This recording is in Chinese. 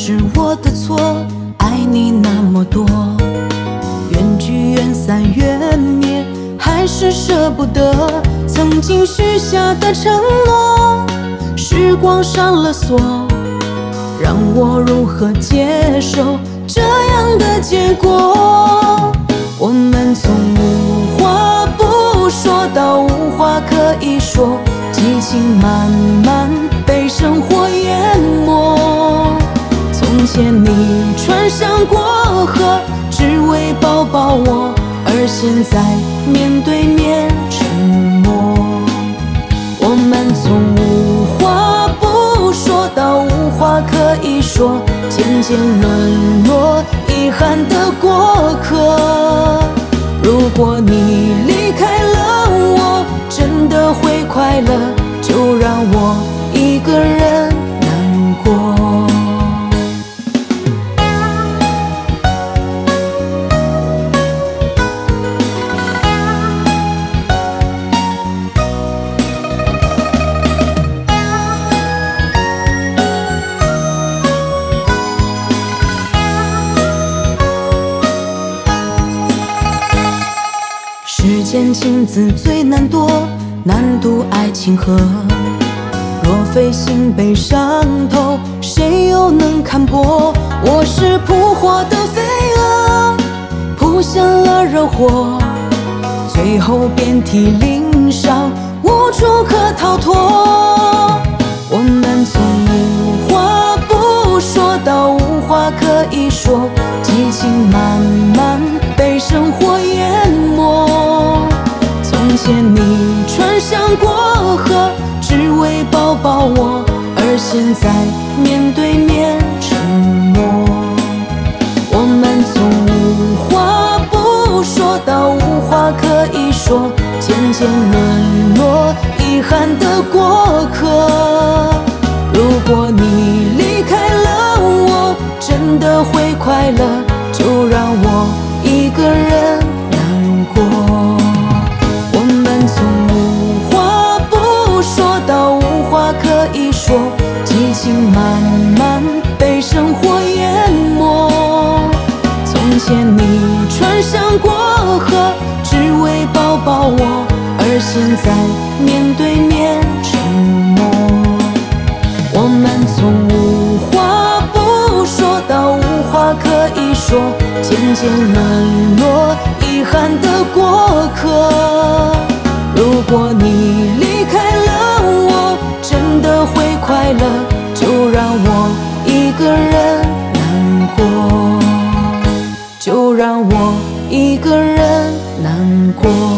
是我的错，爱你那么多，缘聚缘散缘灭，还是舍不得曾经许下的承诺。时光上了锁，让我如何接受这样的结果？我们从无话不说到无话可以说，激情慢慢被生活淹没。从前你穿山过河，只为抱抱我，而现在面对面沉默。我们从无话不说到无话可以说，渐渐沦落遗憾的过客。如果你离开了我，真的会快乐，就让我一个人难过。世间情字最难夺，难渡爱情河。若非心被伤透，谁又能看破？我是扑火的飞蛾，扑向了热火，最后遍体鳞伤，无处可逃脱。我们从无话不说到无话可以说，激情慢慢被生活淹没。从前你穿山过河，只为抱抱我，而现在面对面沉默。我们从无话不说到无话可以说，渐渐沦落遗憾的过客。如果你离开了我，真的会快乐，就让我一个人难过。我们从无话不说到无话可以说，激情慢慢被生活淹没。从前你穿山过河，只为抱抱我，而现在面对面沉默。我们从无话不说到无话可以说，渐渐沦落遗憾的过客。如果你离开了我，真的会快乐，就让我一个人难过，就让我一个人难过。